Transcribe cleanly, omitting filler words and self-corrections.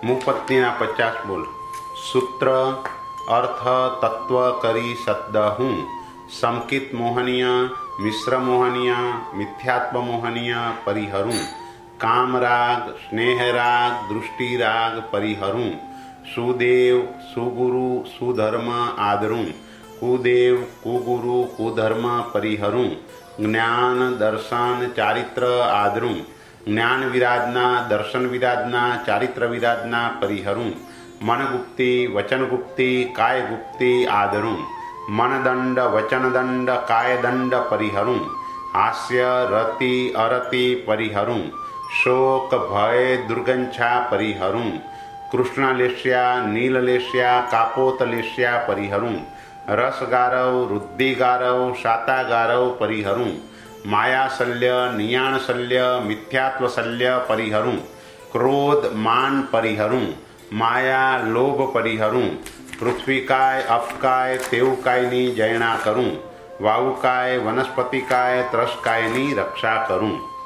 મુપત્તિના 50 બોલ. સૂત્ર અર્થ તત્વ કરી શબ્દ હું સંકિત મોહનીય મિશ્ર મોહનીય મિથ્યાત્વ મોહનીય પરિહરું કામરાગ સ્નેહરાગ દૃષ્ટિરાગ પરિહરું સુદેવ સુગુરુ સુધર્મ આદરું કુદેવ કુગુરુ કુધર્મ પરિહરું જ્ઞાન દર્શન ચારિત્ર આદરું જ્ઞાન વિરાજના દર્શન વિરાજના ચારિત્ર વિરાજના પરિહરું મનગુપ્તિ વચનગુપ્તિ કાયગુપ્તિ આદરું મનદંડ વચનદંડ કાયદંડ પરિહરું હાસ્ય રતિ અરતિ પરિહરું શોક ભય દુર્ગંછા પરિહરું કૃષ્ણલેશ્યા નીલલેશ્યા કાપોતલેશ્યા પરિહરું રસગારવ વૃદ્ધિગારવ શાતાગારવ પરિહરું માયાશલ્ય નિયાણશલ્ય મિથ્યાત્વશલ્ય પરિહરું ક્રોધ માન પરિહરું માયા લોભ પરિહરું પૃથ્વીકાય અપકાય તેવકાયની જયણા કરું વાવુકાય વનસ્પતિકાય ત્રસકાયની રક્ષા કરું.